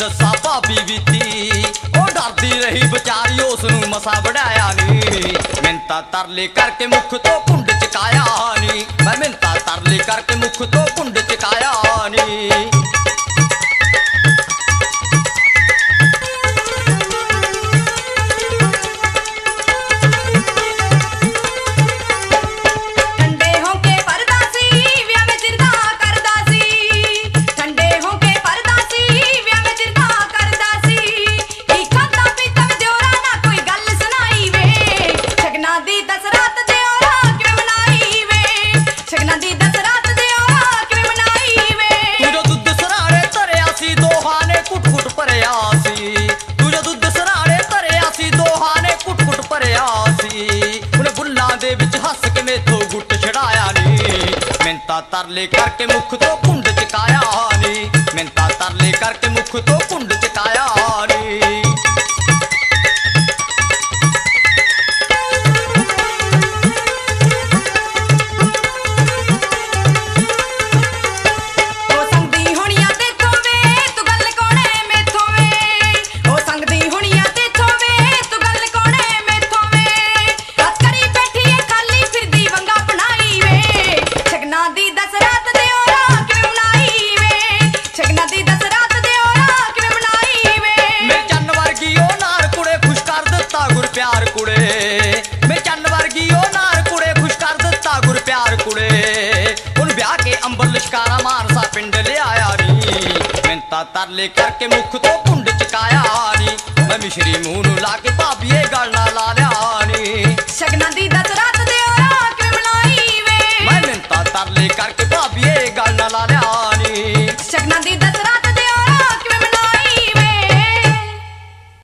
दसा भाभी बीती ओ डरदी रही बेचारी उसनू मसा बढ़ाया नी मिन्नतां तरले करके मुख तो कुंड चकाया नी मैं मिन्नतां तरले करके मुख तो कुंड चकाया नी मिन्नतां तरले करके मुख तो कुंड चकाया नी मिन्नतां तरले करके मुख तो कुंड चकाया नी तरले करके मुख तो कुंड चकाया नी मैं मिश्री मूंह नू ला के भाभीए गल ना ला